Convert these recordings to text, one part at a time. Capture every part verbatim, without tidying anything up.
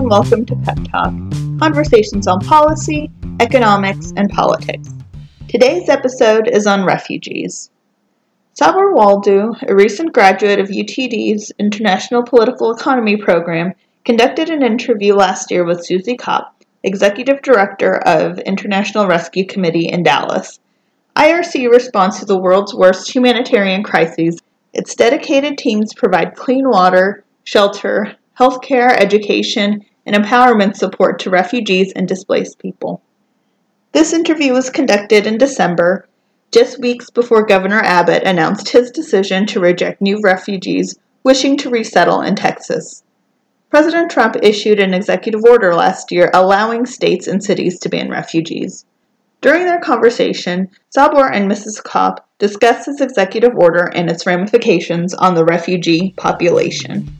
and welcome to Pep Talk, conversations on policy, economics, and politics. Today's episode is on refugees. Sabur Waldo, a recent graduate of U T D's International Political Economy program, conducted an interview last year with Susie Kopp, Executive Director of International Rescue Committee in Dallas. I R C responds to the world's worst humanitarian crises. Its dedicated teams provide clean water, shelter, healthcare, education, and empowerment support to refugees and displaced people. This interview was conducted in December, just weeks before Governor Abbott announced his decision to reject new refugees wishing to resettle in Texas. President Trump issued an executive order last year allowing states and cities to ban refugees. During their conversation, Sabur and Missus Kopp discussed this executive order and its ramifications on the refugee population.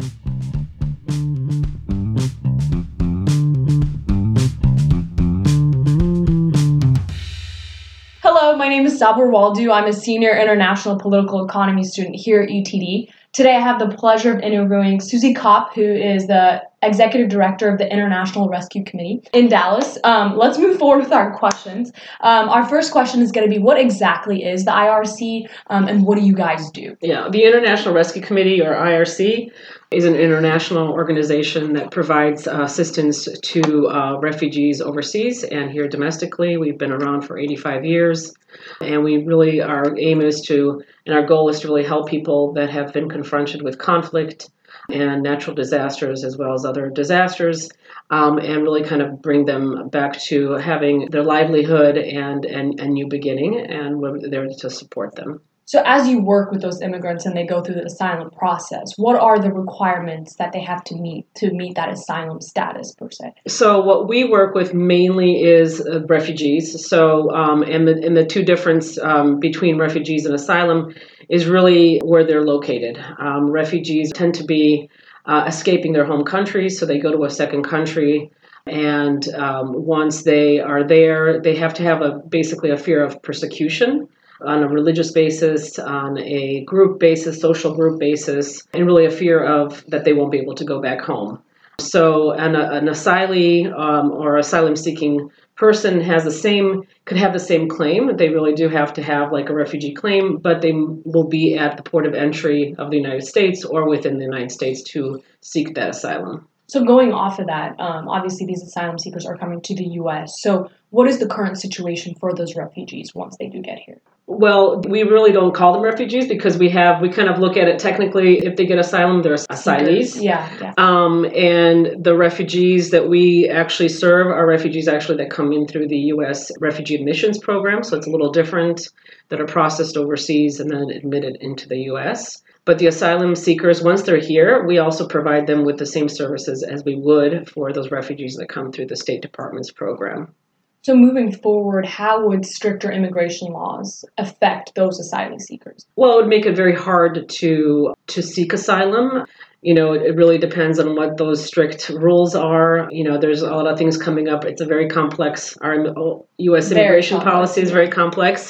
Hello, my name is Sabur Waldo. I'm a senior international political economy student here at U T D. Today I have the pleasure of interviewing Susie Kopp, who is the Executive Director of the International Rescue Committee in Dallas. Um, let's move forward with our questions. Um, our first question is going to be, what exactly is the I R C um, and what do you guys do? Yeah, the International Rescue Committee, or I R C, is an international organization that provides uh, assistance to uh, refugees overseas and here domestically. We've been around for eighty-five years, and we really, our aim is to, and our goal is to really help people that have been confronted with conflict and natural disasters as well as other disasters, um, and really kind of bring them back to having their livelihood and and a new beginning, and we're there to support them. So as you work with those immigrants and they go through the asylum process, what are the requirements that they have to meet to meet that asylum status, per se? So what we work with mainly is uh, refugees. So um, and, the, and the two difference um, between refugees and asylum is really where they're located. Um, refugees tend to be uh, escaping their home countries, so they go to a second country. And um, once they are there, they have to have a basically a fear of persecution on a religious basis, on a group basis, social group basis, and really a fear of that they won't be able to go back home. So an, an asylee um, or asylum-seeking person has the same, could have the same claim. They really do have to have like a refugee claim, but they will be at the port of entry of the United States or within the United States to seek that asylum. So going off of that, um, obviously these asylum seekers are coming to the U S. So what is the current situation for those refugees once they do get here? Well, we really don't call them refugees because we have, we kind of look at it technically, if they get asylum, they're asylees. Yeah, yeah. Um, and the refugees that we actually serve are refugees actually that come in through the U S Refugee Admissions Program. So it's a little different, that are processed overseas and then admitted into the U S. But the asylum seekers, once they're here, we also provide them with the same services as we would for those refugees that come through the State Department's program. So moving forward, how would stricter immigration laws affect those asylum seekers? Well, it would make it very hard to to seek asylum. You know, it, it really depends on what those strict rules are. You know, there's a lot of things coming up. It's a very complex, our U S immigration policy is very complex.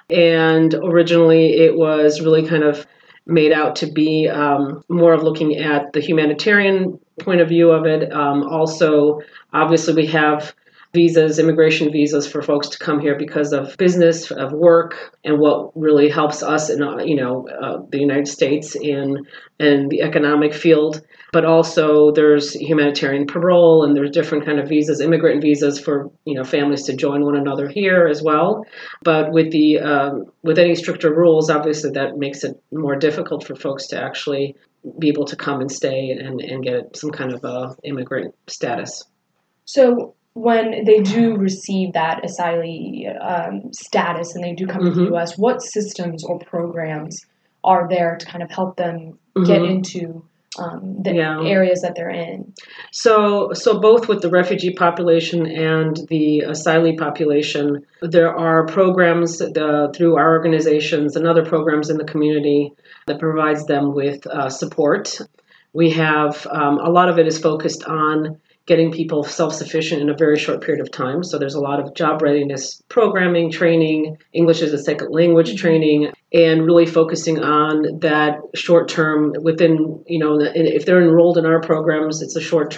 And originally it was really kind of made out to be um, more of looking at the humanitarian point of view of it. Um, also, obviously, we have visas, immigration visas for folks to come here because of business, of work, and what really helps us in, you know, uh, the United States in, in the economic field. But also there's humanitarian parole and there's different kind of visas, immigrant visas for, you know, families to join one another here as well. But with the um, with any stricter rules, obviously that makes it more difficult for folks to actually be able to come and stay and, and get some kind of uh, immigrant status. So when they do receive that asylee um, status and they do come mm-hmm. to the U S, what systems or programs are there to kind of help them mm-hmm. get into um, the yeah. areas that they're in? So, so both with the refugee population and the asylee population, there are programs uh, through our organizations and other programs in the community that provides them with uh, support. We have um, a lot of it is focused on getting people self-sufficient in a very short period of time. So there's a lot of job readiness programming, training, English as a second language training, and really focusing on that short term within, you know, if they're enrolled in our programs, it's a short term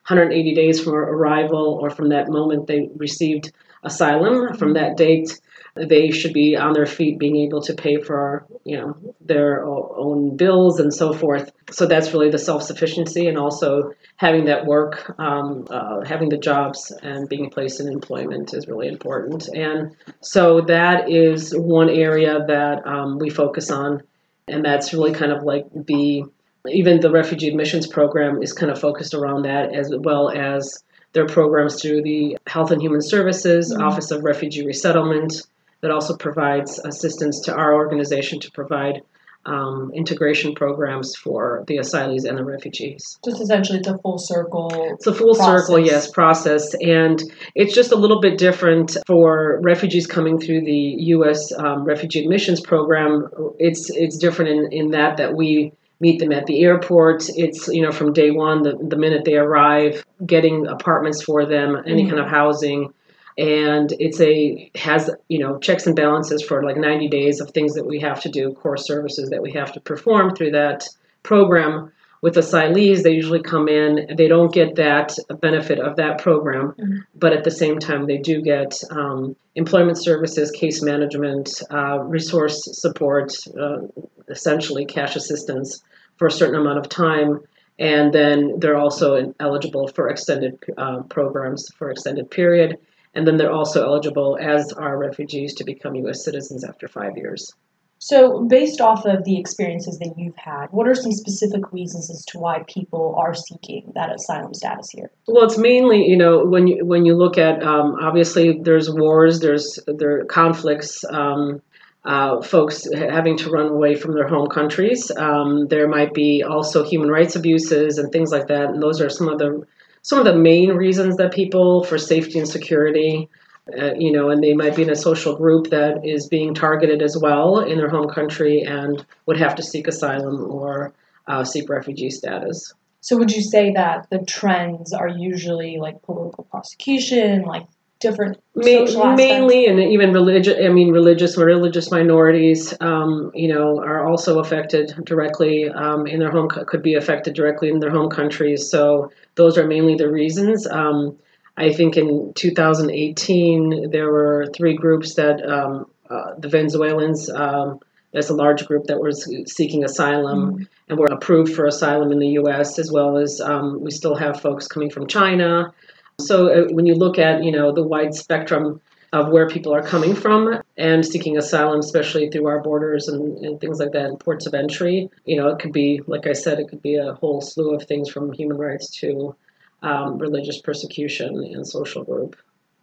hundred eighty days from arrival or from that moment they received asylum. From that date, they should be on their feet, being able to pay for, you know, their own bills and so forth. So that's really the self-sufficiency, and also having that work, um, uh, having the jobs and being placed in employment is really important. And so that is one area that um, we focus on, and that's really kind of like the, even the refugee admissions program is kind of focused around that, as well as their programs through the Health and Human Services, mm-hmm. Office of Refugee Resettlement, that also provides assistance to our organization to provide um, integration programs for the asylees and the refugees. Just essentially it's a full circle It's a full process. circle, yes, process. And it's just a little bit different for refugees coming through the U S um, Refugee Admissions Program. It's it's different in, in that that we meet them at the airport. It's, you know, from day one, the, the minute they arrive, getting apartments for them, any mm-hmm. kind of housing. And it's a, has, you know, checks and balances for like ninety days of things that we have to do, core services that we have to perform through that program. With asylees, they usually come in, they don't get that benefit of that program, mm-hmm. but at the same time, they do get um, employment services, case management, uh, resource support, uh, essentially cash assistance for a certain amount of time. And then they're also eligible for extended uh, programs for extended period. And then they're also eligible, as are refugees, to become U S citizens after five years. So based off of the experiences that you've had, what are some specific reasons as to why people are seeking that asylum status here? Well, it's mainly, you know, when you when you look at, um, obviously there's wars, there's there are conflicts, um, uh, folks having to run away from their home countries. Um, there might be also human rights abuses and things like that. And those are some of the some of the main reasons that people, for safety and security, uh, you know, and they might be in a social group that is being targeted as well in their home country and would have to seek asylum or uh, seek refugee status. So would you say that the trends are usually like political prosecution, like different social Ma- aspects? Mainly, and even religious, I mean, religious religious minorities, um, you know, are also affected directly um, in their home, could be affected directly in their home countries. So those are mainly the reasons. Um, I think in two thousand eighteen, there were three groups that um, uh, the Venezuelans, um, there's a large group that was seeking asylum mm-hmm. and were approved for asylum in the U S, as well as um, we still have folks coming from China. So uh, when you look at, you know, the wide spectrum of where people are coming from and seeking asylum, especially through our borders and, and things like that, and ports of entry, you know, it could be, like I said, it could be a whole slew of things from human rights to um, religious persecution and social group.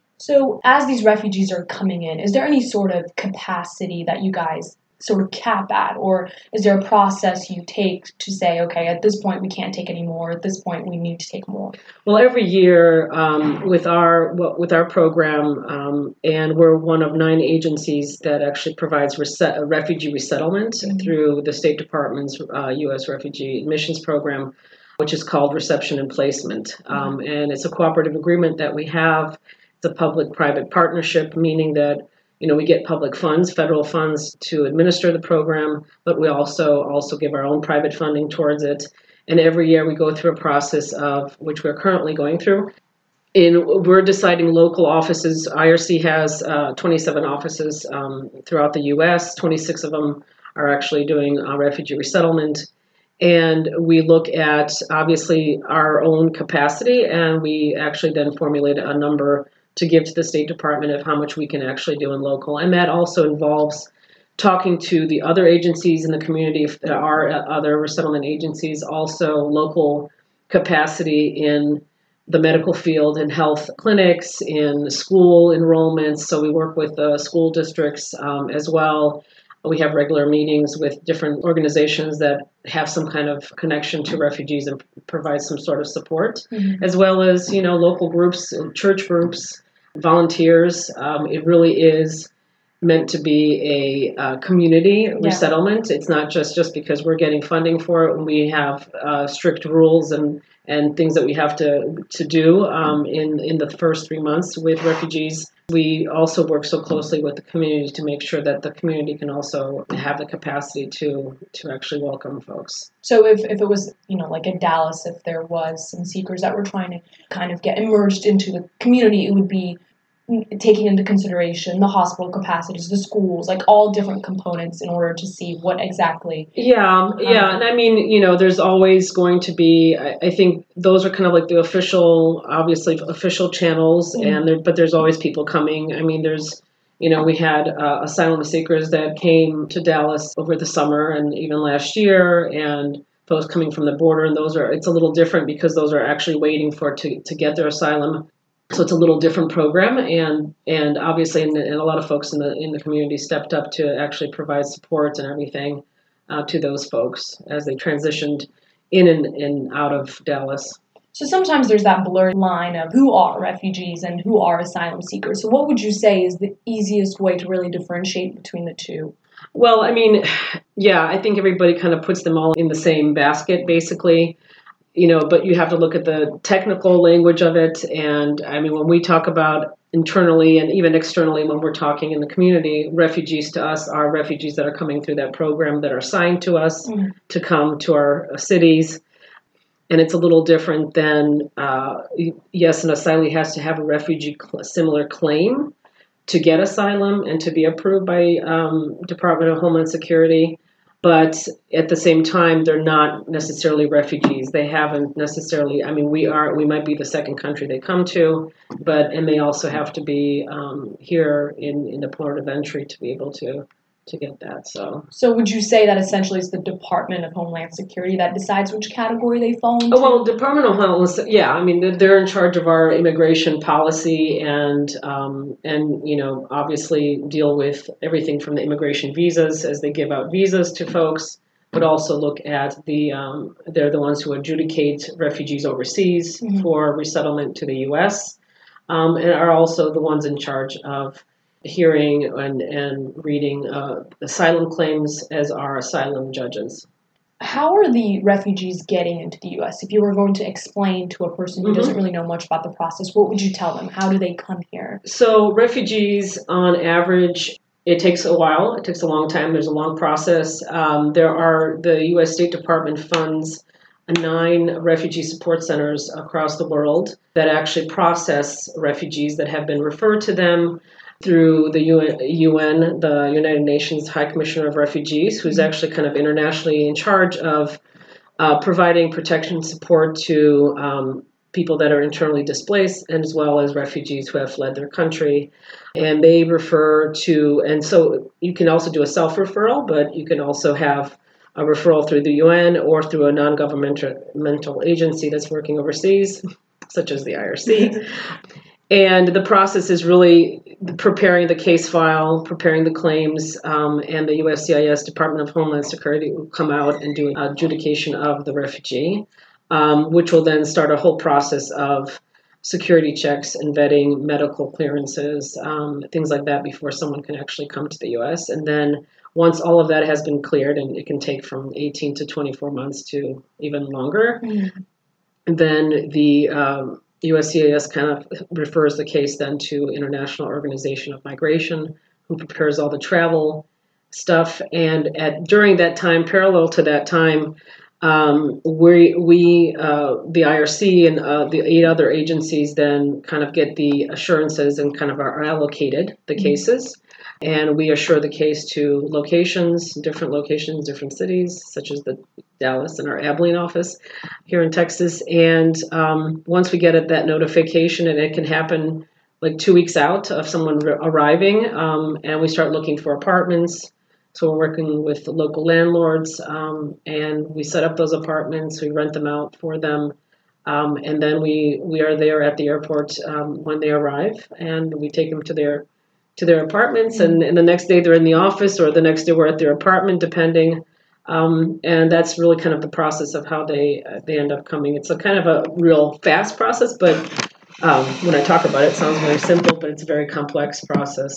So as these refugees are coming in, is there any sort of capacity that you guys sort of cap at, or is there a process you take to say, okay, at this point we can't take any more, at this point we need to take more? Well, every year um, with our with our program, um, and we're one of nine agencies that actually provides reset, refugee resettlement mm-hmm. through the State Department's uh, U S Refugee Admissions Program, which is called Reception and Placement. Mm-hmm. Um, and it's a cooperative agreement that we have. It's a public-private partnership, meaning that, you know, we get public funds, federal funds to administer the program, but we also also give our own private funding towards it. And every year we go through a process of, which we're currently going through, in we're deciding local offices. I R C has uh, twenty-seven offices um, throughout the U S. twenty-six of them are actually doing uh, refugee resettlement. And we look at, obviously, our own capacity, and we actually then formulate a number to give to the State Department of how much we can actually do in local. And that also involves talking to the other agencies in the community, if there are other resettlement agencies, also local capacity in the medical field, in health clinics, in school enrollments. So we work with uh, school districts um, as well. We have regular meetings with different organizations that have some kind of connection to refugees and provide some sort of support, mm-hmm. as well as, you know, local groups, church groups, volunteers. Um, it really is meant to be a uh, community yeah. resettlement. It's not just, just because we're getting funding for it. We have uh, strict rules and, and things that we have to to do um, in, in the first three months with refugees We also work so closely with the community to make sure that the community can also have the capacity to to actually welcome folks. So if, if it was, you know, like in Dallas, if there was some seekers that were trying to kind of get immersed into the community, it would be taking into consideration the hospital capacities, the schools, like all different components in order to see what exactly. Yeah, yeah. Um, and I mean, you know, there's always going to be, I, I think those are kind of like the official, obviously official channels, mm-hmm. and there, but there's always people coming. I mean, there's, you know, we had uh, asylum seekers that came to Dallas over the summer and even last year, and folks coming from the border, and those are, it's a little different because those are actually waiting for to, to get their asylum. So it's a little different program, and and obviously, and, and a lot of folks in the in the community stepped up to actually provide support and everything uh, to those folks as they transitioned in and, and out of Dallas. So sometimes there's that blurred line of who are refugees and who are asylum seekers. So what would you say is the easiest way to really differentiate between the two? Well, I mean, yeah, I think everybody kind of puts them all in the same basket, basically. You know, but you have to look at the technical language of it. And I mean, when we talk about internally and even externally, when we're talking in the community, refugees to us are refugees that are coming through that program that are assigned to us mm-hmm. to come to our cities. And it's a little different than, uh, yes, an asylee has to have a refugee cl- similar claim to get asylum and to be approved by um, Department of Homeland Security. But at the same time, they're not necessarily refugees. They haven't necessarily, I mean, we are, we might be the second country they come to, but, and they also have to be um, here in, in the port of entry to be able to, to get that, so. So would you say that essentially it's the Department of Homeland Security that decides which category they fall into? Oh, well, Department of Homeland, yeah, I mean, they're in charge of our immigration policy and, um, and, you know, obviously deal with everything from the immigration visas as they give out visas to folks, but also look at the, um, they're the ones who adjudicate refugees overseas mm-hmm. for resettlement to the U S, um, and are also the ones in charge of hearing and, and reading uh, asylum claims as our asylum judges. How are the refugees getting into the U S? If you were going to explain to a person who mm-hmm. doesn't really know much about the process, what would you tell them? How do they come here? So refugees, on average, it takes a while. It takes a long time. There's a long process. Um, there are, the U S State Department funds nine refugee support centers across the world that actually process refugees that have been referred to them through the U N, the United Nations High Commissioner of Refugees, who's actually kind of internationally in charge of uh, providing protection support to um, people that are internally displaced, and as well as refugees who have fled their country. And they refer to, and so you can also do a self-referral, but you can also have a referral through the U N or through a non-governmental agency that's working overseas, such as the I R C. And the process is really preparing the case file, preparing the claims, um, and the U S C I S, Department of Homeland Security, will come out and do an adjudication of the refugee, um, which will then start a whole process of security checks and vetting, medical clearances, um, things like that before someone can actually come to the U S. And then once all of that has been cleared, and it can take from eighteen to twenty-four months to even longer, mm-hmm. then the um, U S C I S kind of refers the case then to International Organization of Migration, who prepares all the travel stuff. And at during that time, parallel to that time, um, we, we uh, the I R C and uh, the eight other agencies then kind of get the assurances and kind of are allocated the cases. And we assure the case to locations, different locations, different cities, such as the Dallas and our Abilene office here in Texas. And um, once we get that notification, and it can happen like two weeks out of someone r- arriving, um, and we start looking for apartments. So we're working with the local landlords, um, and we set up those apartments. We rent them out for them. Um, and then we, we are there at the airport um, when they arrive, and we take them to their to their apartments, and, and the next day they're in the office, or the next day we're at their apartment, depending. Um, and that's really kind of the process of how they uh, they end up coming. It's a kind of a real fast process, but um, when I talk about it, it sounds very simple, but it's a very complex process.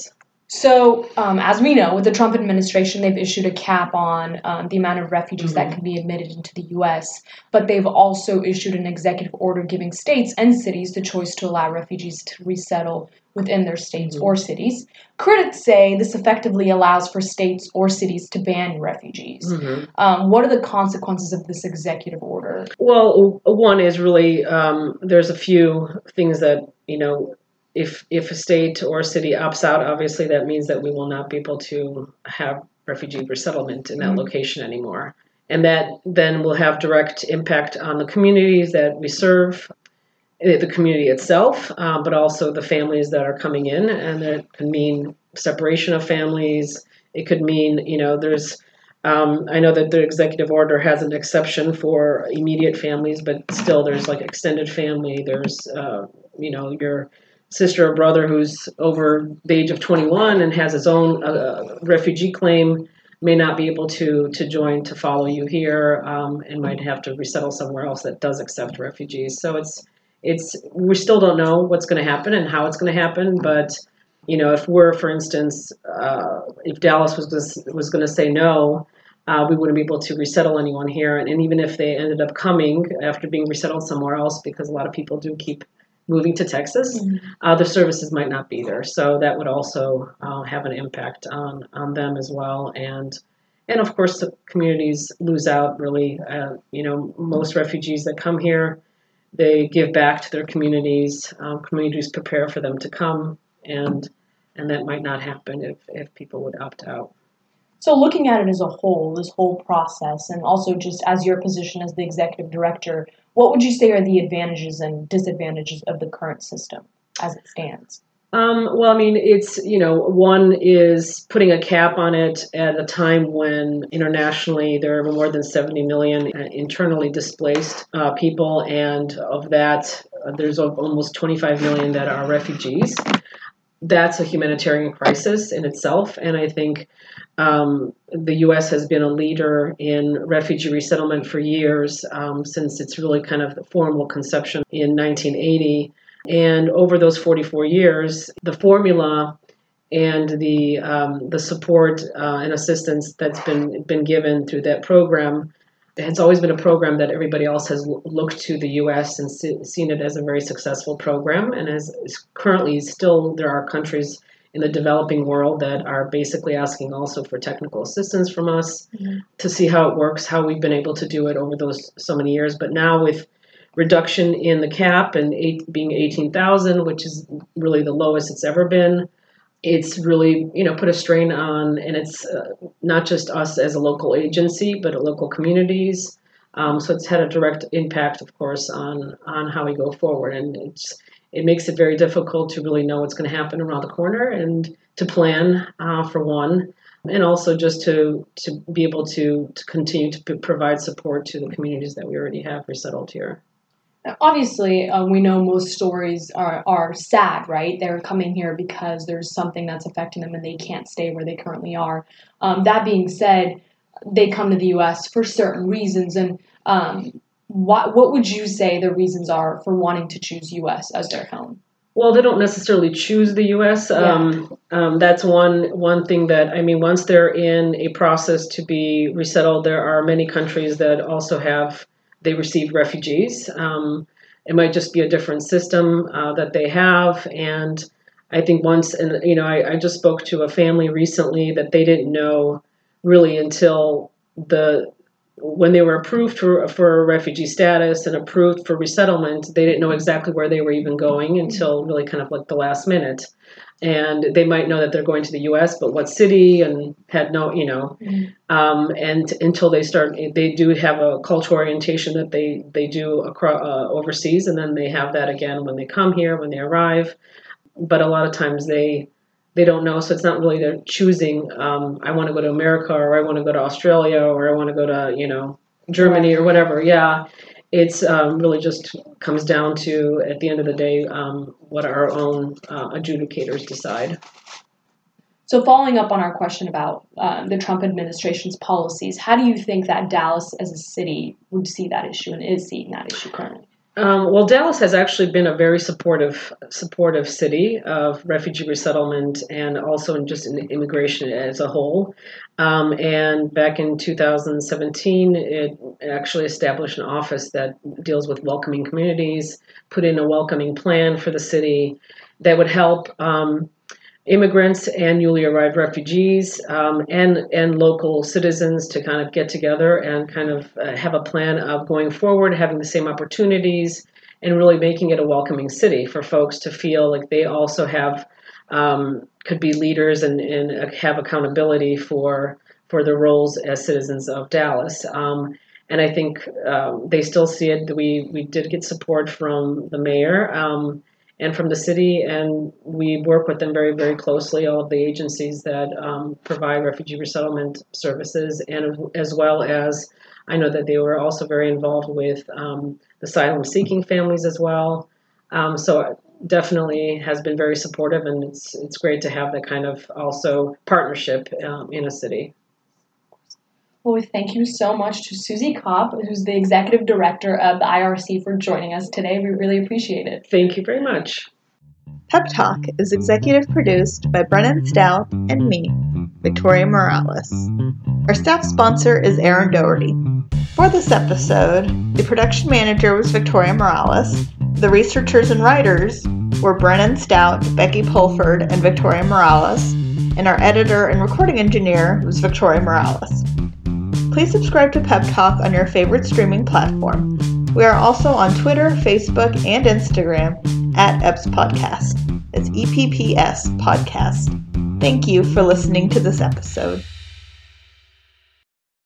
So, um, as we know, with the Trump administration, they've issued a cap on um, the amount of refugees mm-hmm. that can be admitted into the U S, but they've also issued an executive order giving states and cities the choice to allow refugees to resettle within their states mm-hmm. or cities. Critics say this effectively allows for states or cities to ban refugees. Mm-hmm. Um, what are the consequences of this executive order? Well, one is really, um, there's a few things that, you know, If if a state or a city opts out, obviously that means that we will not be able to have refugee resettlement in that mm-hmm. location anymore. And that then will have direct impact on the communities that we serve, the community itself, uh, but also the families that are coming in. And that could mean separation of families. It could mean, you know, there's, um, I know that the executive order has an exception for immediate families, but still there's like extended family. There's, uh, you know, your sister or brother who's over the age of twenty-one and has his own uh, refugee claim may not be able to to join to follow you here um, and might have to resettle somewhere else that does accept refugees. So it's it's we still don't know what's going to happen and how it's going to happen. But you know, if we're, for instance, uh, if Dallas was was going to say no, uh, we wouldn't be able to resettle anyone here. And, and even if they ended up coming after being resettled somewhere else, because a lot of people do keep moving to Texas, mm-hmm. uh, the services might not be there. So that would also uh, have an impact on, on them as well. And, and of course, the communities lose out really. Uh, you know, most refugees that come here, they give back to their communities. Um, communities prepare for them to come, and and that might not happen if, if people would opt out. So looking at it as a whole, this whole process, and also just as your position as the executive director, what would you say are the advantages and disadvantages of the current system as it stands? Um, well, I mean, it's, you know, one is putting a cap on it at a time when internationally there are more than seventy million internally displaced uh, people, and of that, uh, there's almost twenty-five million that are refugees. That's a humanitarian crisis in itself, and I think Um, the U S has been a leader in refugee resettlement for years, um, since its really kind of the formal conception in nineteen eighty. And over those forty-four years, the formula and the um, the support uh, and assistance that's been been given through that program, it's always been a program that everybody else has looked to the U S and se- seen it as a very successful program. And as currently still there are countries in the developing world that are basically asking also for technical assistance from us mm-hmm. to see how it works, how we've been able to do it over those so many years. But now with reduction in the cap and eight, being eighteen thousand, which is really the lowest it's ever been, it's really, you know, put a strain on, and it's uh, not just us as a local agency, but local communities. Um, so it's had a direct impact, of course, on on how we go forward. And it's It makes it very difficult to really know what's going to happen around the corner and to plan, uh, for one, and also just to, to be able to, to continue to p- provide support to the communities that we already have resettled here. Obviously, uh, we know most stories are, are sad, right? They're coming here because there's something that's affecting them and they can't stay where they currently are. Um, that being said, they come to the U S for certain reasons, and um, What what would you say the reasons are for wanting to choose U S as their home? Well, they don't necessarily choose the U S. Yeah. Um, um, that's one one thing that, I mean, once they're in a process to be resettled, there are many countries that also have, they receive refugees. Um, it might just be a different system uh, that they have. And I think once, and you know, I, I just spoke to a family recently that they didn't know really until the when they were approved for, for refugee status and approved for resettlement, they didn't know exactly where they were even going until really kind of like the last minute. And they might know that they're going to the U S, but what city, and had no, you know, mm-hmm. um, and until they start, they do have a cultural orientation that they, they do across, uh, overseas, and then they have that again when they come here, when they arrive. But a lot of times they, They don't know, so it's not really they're choosing, um, I want to go to America, or I want to go to Australia, or I want to go to, you know, Germany, or whatever. Yeah, it's um, really just comes down to, at the end of the day, um, what our own uh, adjudicators decide. So following up on our question about uh, the Trump administration's policies, how do you think that Dallas as a city would see that issue and is seeing that issue currently? Um, well, Dallas has actually been a very supportive, supportive city of refugee resettlement and also in just in immigration as a whole. Um, and back in two thousand seventeen, it actually established an office that deals with welcoming communities, put in a welcoming plan for the city that would help um, immigrants and newly arrived refugees um, and and local citizens to kind of get together and kind of uh, have a plan of going forward, having the same opportunities, and really making it a welcoming city for folks to feel like they also have um, could be leaders and, and have accountability for for their roles as citizens of Dallas. Um, and I think um, they still see it. We we did get support from the mayor. Um, and from the city, and we work with them very, very closely, all of the agencies that um, provide refugee resettlement services, and as well as, I know that they were also very involved with um, asylum-seeking families as well. Um, so definitely has been very supportive, and it's it's great to have that kind of also partnership um, in a city. Well, we thank you so much to Susie Kopp, who's the Executive Director of the I R C, for joining us today. We really appreciate it. Thank you very much. Pep Talk is executive produced by Brennan Stout and me, Victoria Morales. Our staff sponsor is Aaron Doherty. For this episode, the production manager was Victoria Morales. The researchers and writers were Brennan Stout, Becky Pulford, and Victoria Morales. And our editor and recording engineer was Victoria Morales. Please subscribe to Pep Talk on your favorite streaming platform. We are also on Twitter, Facebook, and Instagram at E P S Podcast. It's E P P S Podcast. Thank you for listening to this episode.